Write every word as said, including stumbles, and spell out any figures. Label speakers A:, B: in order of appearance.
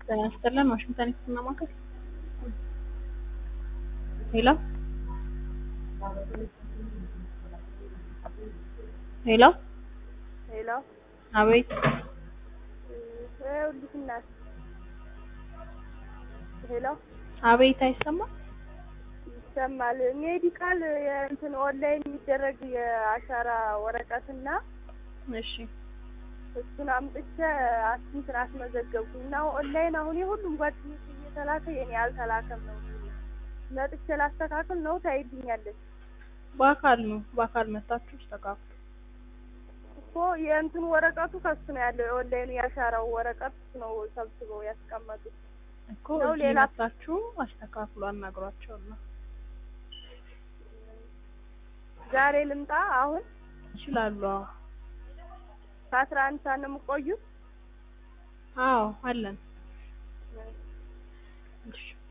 A: ያስተላል ዋሽንግተን ዲሲና ማከል ሄሎ ሄሎ
B: ሄሎ
A: አቤት
B: ይኸውልሽና ሄሎ
A: አቤት አይሰማ
B: ይሰማል። ሜዲካል እንትን ኦንላይን የሚደረግ የአሻራ ወረቀትና
A: እሺ
B: እሱን አምጥቼ አስንትን አስመዘገብኩና ኦንላይን አሁን የሁሉም ጓደኞች እየተላከ የኔ አልተላከም ነው። መጥቼ ላስተካክል ነው ታይልኛለች።
A: በአካል ነው በአካል መጣችሁ ተስተካክሉ
B: እኮ የእንትን ወረቀቱ ከሱ ነው ያለው። የኦንላይኑ ያሻራው ወረቀት ነው ሰብስበው ያስቀመጡት
A: እኮ
B: ነው። ሌላ
A: መጣችሁ አስተካክሉ አናግሯቸው ነው።
B: ዛሬ ልምጣ አሁን
A: ይችላሉ።
B: ከአስራ አንድ ሰዓት ነው የምቆዩት?
A: አዎ አለን። እሺ